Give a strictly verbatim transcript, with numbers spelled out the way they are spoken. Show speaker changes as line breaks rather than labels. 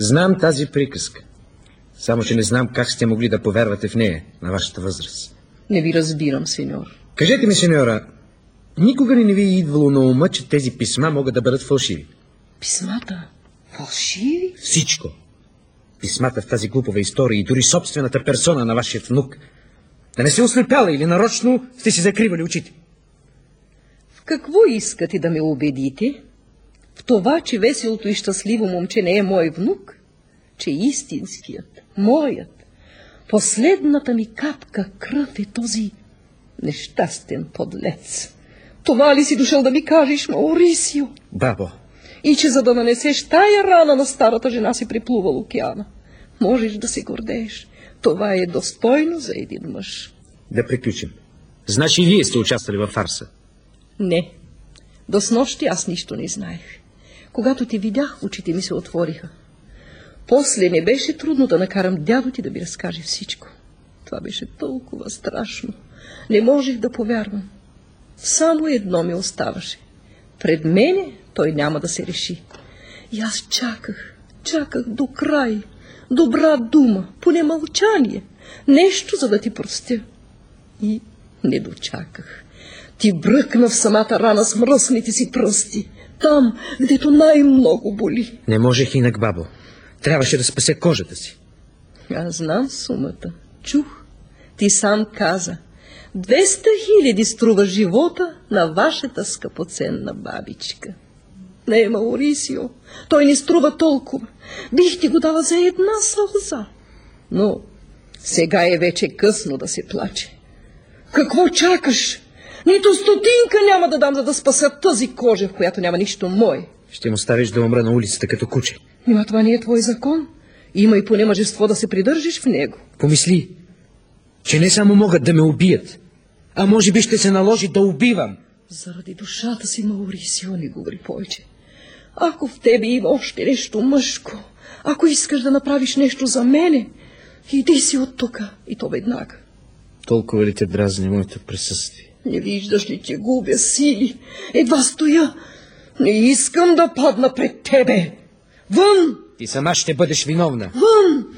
Знам тази приказка. Само че не знам как сте могли да повярвате в нея на вашата възраст.
Не ви разбирам, сеньор.
Кажете ми, сеньора, никога ли не ви е идвало на ума, че тези писма могат да бъдат фалшиви?
Писмата? Фалшиви?
Всичко. Писмата в тази глупава история и дори собствената персона на вашия внук. Да не се ослепяла или нарочно сте си закривали очите.
В какво искате да ме убедите? В това, че веселото и щастливо момче не е мой внук? Че истинският, моят, последната ми капка кръв е този нещастен подлец. Това ли си дошъл да ми кажеш, Маурисио?
Бабо.
И че за да нанесеш тая рана на старата жена си приплувал океана. Можеш да се гордееш. Това е достойно за един мъж.
Да приключим. Значи и вие сте участвали във фарса?
Не. До снощи аз нищо не знаех. Когато те видях, очите ми се отвориха. После не беше трудно да накарам дядо ти да ми разкаже всичко. Това беше толкова страшно. Не можех да повярвам. Само едно ми оставаше. Пред мене той няма да се реши. И аз чаках, чаках до край. Добра дума, поне мълчание. Нещо, за да ти простя. И не дочаках. Ти бръкна в самата рана с мръсните си пръсти. Там, гдето най-много боли.
Не можех инак, бабо. Трябваше да спася кожата си.
Аз знам сумата. Чух. Ти сам каза. Двеста хиляди струва живота на вашата скъпоценна бабичка. Не, Маурисио, той не струва толкова. Бих ти го дала за една сълза. Но сега е вече късно да се плаче. Какво чакаш? Нито стотинка няма да дам, за да спася тази кожа, в която няма нищо мое.
Ще му ставиш да умра на улицата като куче.
Нима това не е твой закон. Има и поне мъжество да се придържиш в него.
Помисли, че не само могат да ме убият, а може би ще се наложи да убивам.
Заради душата си, Маурисио, не говори повече. Ако в тебе има още нещо мъжко, ако искаш да направиш нещо за мене, иди си от тука, и то веднага.
Толкова ли те дразни моето присъствие?
Не виждаш ли, че губя сили? Едва стоя. Не искам да падна пред тебе. Вън!
Ти сама ще бъдеш виновна.
Вън!